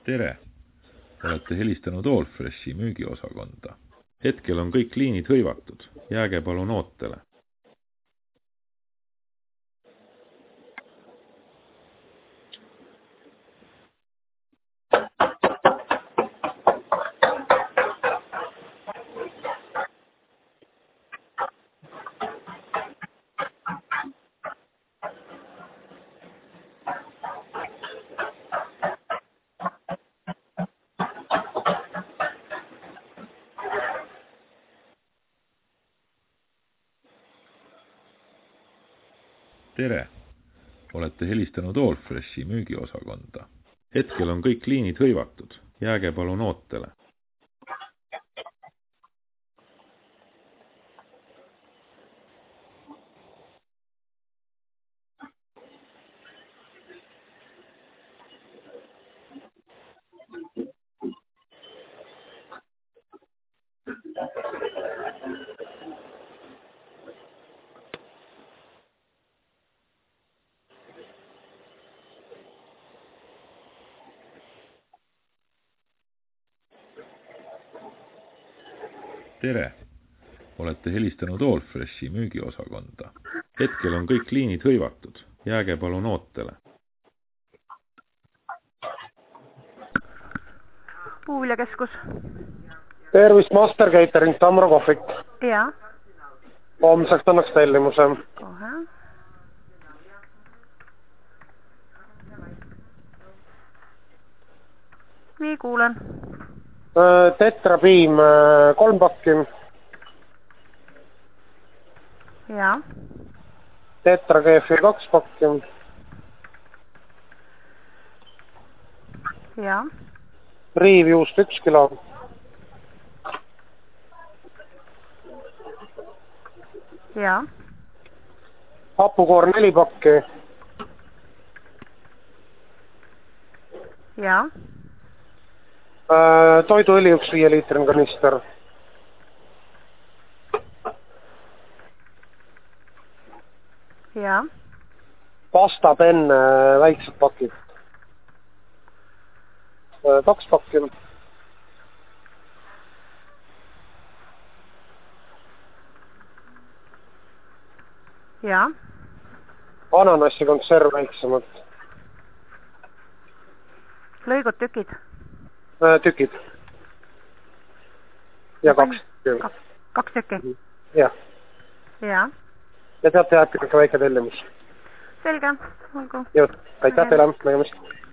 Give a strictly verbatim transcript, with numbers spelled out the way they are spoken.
Tere! Olete helistanud Allfreshi müügiosakonda. Hetkel on kõik liinid hõivatud. Jääge palun ootele. Tere! Olete helistanud Allfreshi müügiosakonda. Hetkel on kõik liinid hõivatud. Jääge palun ootele. Tere! Olete helistanud Allfreshi müügiosakonda. Hetkel on kõik liinid hõivatud. Jääge palun ootele. Puuviljakeskus. Tervist, Master Catering, Tamro kohvik. Ja. Homseks annaks tellimuse. Kohe. Nii, kuulen. Tetra Beam kolm pakki. Ja. Tetra G F kaks pakki. Ja. Riivjuust üks kilo. Ja. Hapukoor neli pakki. Ja. Toiduõli üks viie liitrin kanister. Ja. Pasta penne väiksed pakid. Kaks pakki. Ja. Ananassi konserv väiksemad. Lõigud tükid. Tükid. Ja kaks. Kaks, kaks tükki. Ja. Ja. Ja teate jääb ikka väike tellimus. Selge. Olgu. Jõud. Aitäh teile. Nägemist.